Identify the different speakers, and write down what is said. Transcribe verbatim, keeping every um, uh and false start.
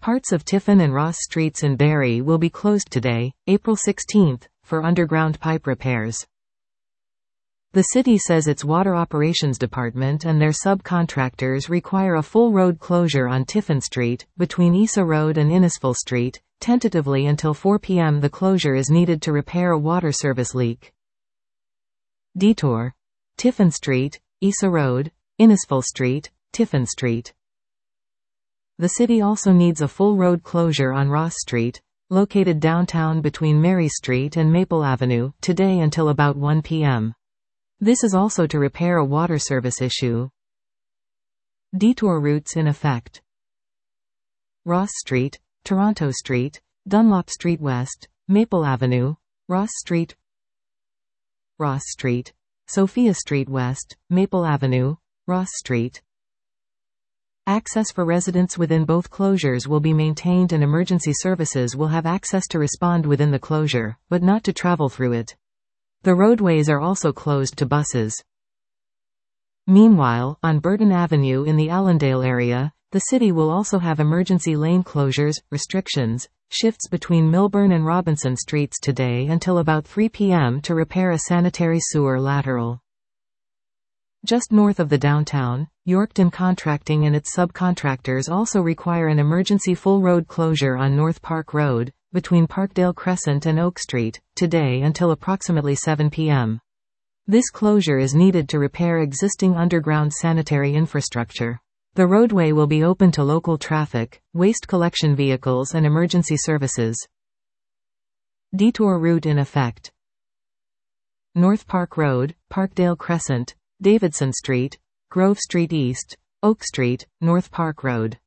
Speaker 1: Parts of Tiffin and Ross Streets in Barrie will be closed today, April sixteenth, for underground pipe repairs. The city says its Water Operations Department and their subcontractors require a full road closure on Tiffin Street, between Isa Road and Innisfil Street. Tentatively until four p m the closure is needed to repair a water service leak. Detour. Tiffin Street, Isa Road, Innisfil Street, Tiffin Street. The city also needs a full road closure on Ross Street, located downtown between Mary Street and Maple Avenue, today until about one p m This is also to repair a water service issue. Detour routes in effect. Ross Street, Toronto Street, Dunlop Street West, Maple Avenue, Ross Street, Ross Street, Sophia Street West, Maple Avenue, Ross Street. Access for residents within both closures will be maintained and emergency services will have access to respond within the closure, but not to travel through it. The roadways are also closed to buses. Meanwhile, on Burton Avenue in the Allendale area, the city will also have emergency lane closures, restrictions, shifts between Milburn and Robinson Streets today until about three p m to repair a sanitary sewer lateral. Just north of the downtown, Yorkton Contracting and its subcontractors also require an emergency full road closure on North Park Road, between Parkdale Crescent and Oak Street, today until approximately seven p m This closure is needed to repair existing underground sanitary infrastructure. The roadway will be open to local traffic, waste collection vehicles and emergency services. Detour route in effect. North Park Road, Parkdale Crescent, Davidson Street, Grove Street East, Oak Street, North Park Road.